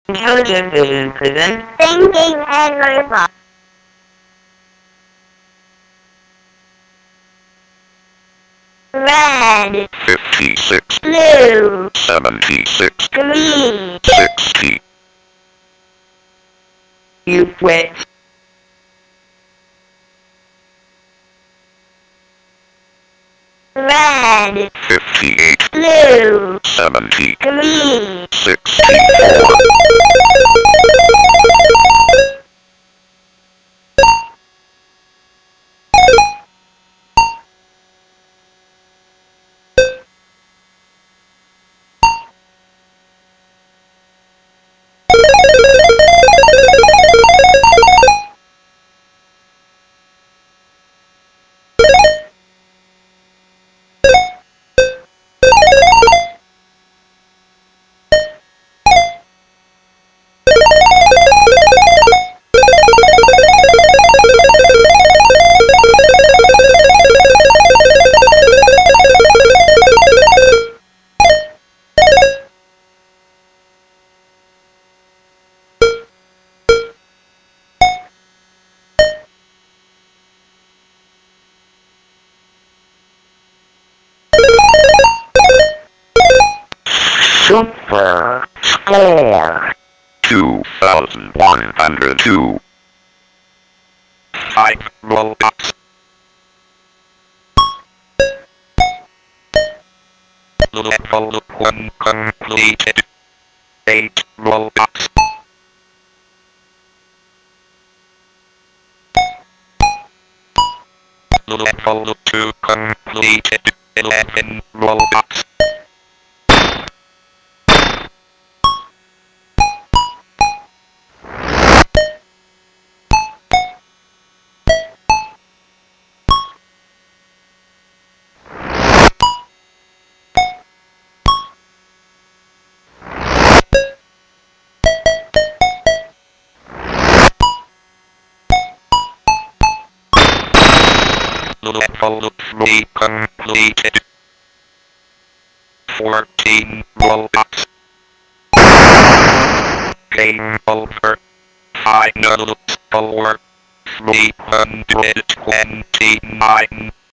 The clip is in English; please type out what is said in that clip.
Joseph is present thinking and response. Red, 56, blue, 76, green. 60, You switch. Red, 58, blue, 70, green. 64, Super square. 2,102. 5 Robux. Level 1 completed. 8 Robux. Level 2 completed. 11 Robux. Level 3 completed. 14 Robux. Game over. Final score 329.